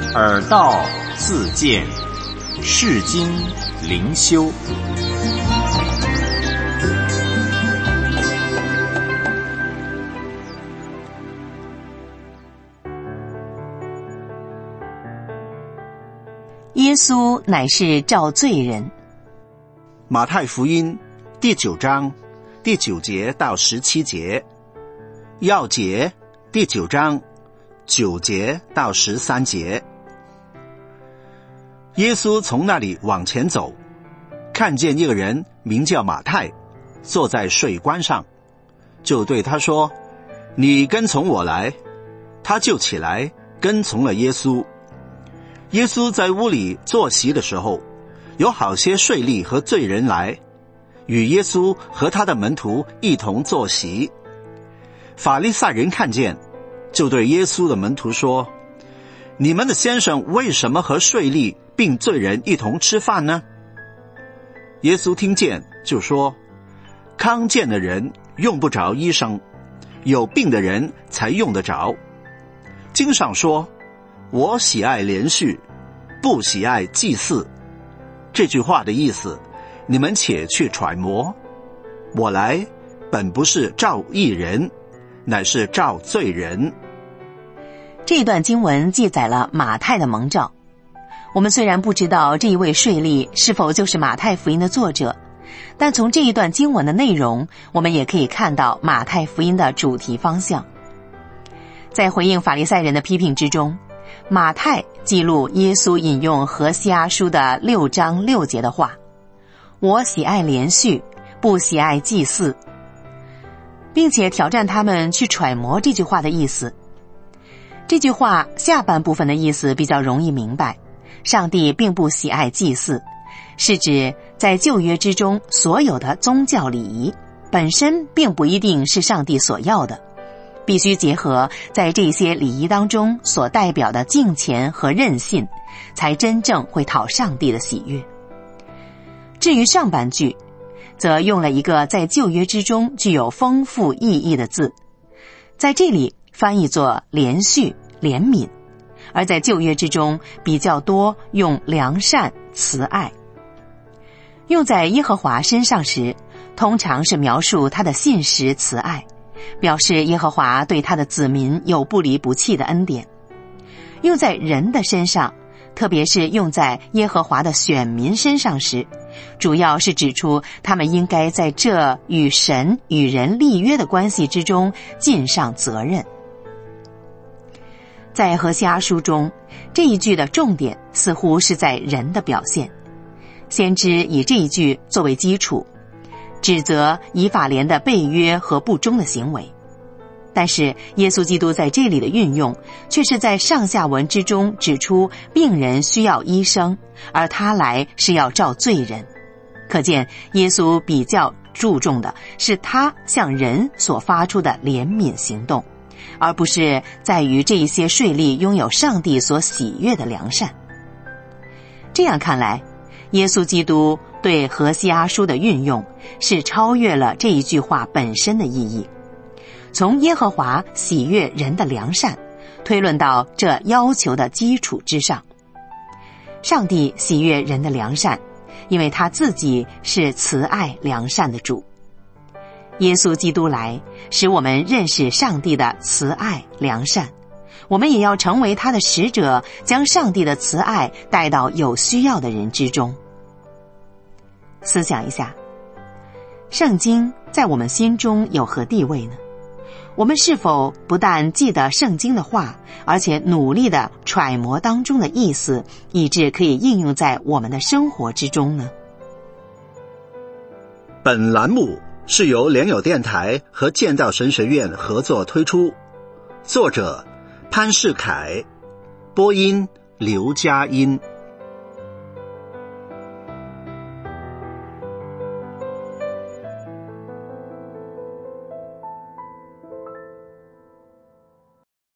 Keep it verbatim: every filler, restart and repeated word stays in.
耳道自见，世经灵修。 耶稣乃是召罪人。 马太福音第九章第九节到十七节，要节第九章九节到十三节。耶稣从那里往前走，看见一个人名叫马太，坐在税关上，就对他说：“你跟从我来。”他就起来跟从了耶稣。耶稣在屋里坐席的时候，有好些税吏和罪人来，与耶稣和他的门徒一同坐席。法利赛人看见，就对耶稣的门徒说：“你们的先生为什么和税吏并罪人一同吃饭呢？”耶稣听见就说：“康健的人用不着医生，有病的人才用得着。经上说，我喜爱连续，不喜爱祭祀。”这句话的意思，你们且去揣摩。我来本不是召义人，乃是召罪人。 这段经文记载了马太的蒙召。我们虽然不知道这一位税吏是否就是马太福音的作者，但从这一段经文的内容，我们也可以看到马太福音的主题方向。在回应法利赛人的批评之中，马太记录耶稣引用何西阿书的六章六节的话：“我喜爱连续，不喜爱祭祀。”并且挑战他们去揣摩这句话的意思。这句话下半部分的意思比较容易明白，上帝并不喜爱祭祀，是指在旧约之中所有的宗教礼仪本身并不一定是上帝所要的，必须结合在这些礼仪当中所代表的敬虔和任信，才真正会讨上帝的喜悦。至于上半句，则用了一个在旧约之中具有丰富意义的字，在这里翻译作连续、怜悯，而在旧约之中比较多用良善、慈爱。用在耶和华身上时，通常是描述他的信实慈爱，表示耶和华对他的子民有不离不弃的恩典。用在人的身上，特别是用在耶和华的选民身上时，主要是指出他们应该在这与神与人立约的关系之中尽上责任。在何西阿书中，这一句的重点似乎是在人的表现。先知以这一句作为基础，指责以法莲的背约和不忠的行为。但是耶稣基督在这里的运用，却是在上下文之中指出病人需要医生，而他来是要召罪人。可见耶稣比较注重的是他向人所发出的怜悯行动，而不是在于这一些税吏拥有上帝所喜悦的良善。这样看来，耶稣基督对何西阿书的运用是超越了这一句话本身的意义，从耶和华喜悦人的良善推论到这要求的基础之上。上帝喜悦人的良善，因为他自己是慈爱良善的主。耶稣基督来使我们认识上帝的慈爱良善，我们也要成为他的使者，将上帝的慈爱带到有需要的人之中。思想一下，圣经在我们心中有何地位呢？我们是否不但记得圣经的话，而且努力地揣摩当中的意思，以致可以应用在我们的生活之中呢？ 本栏目是由联友电台和建道神学院合作推出，作者潘世凯，播音刘佳音。